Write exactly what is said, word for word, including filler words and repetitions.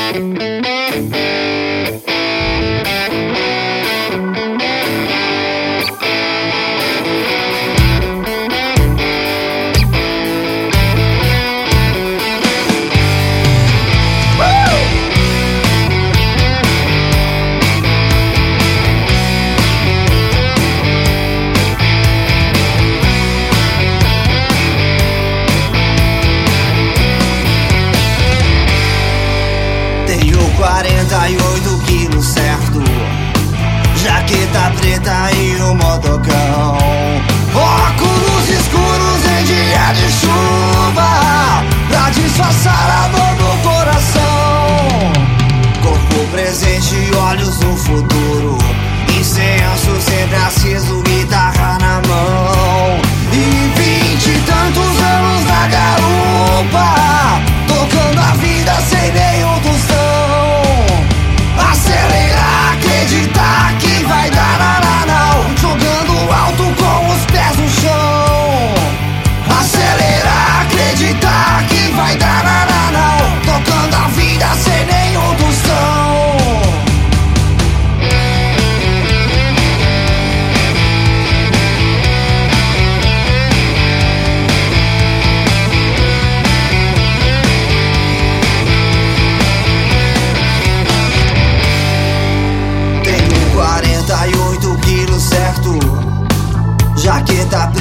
quarenta e oito quilos certo, jaqueta preta e um motocão, óculos escuros em dia de chuva, pra disfarçar a dor do coração. Corpo presente, olhos no futuro, incenso sempre aceso, guitarra na mão. E vinte e tantos anos na garupa, tocando a vida sem nenhum tostão. Acelerar, acreditar que vai dar naranau, jogando alto com os pés no chão. Acelerar, acreditar que vai dar naranau, tocando a vida sem nenhum tostão. quarenta e oito quilos certo, jaqueta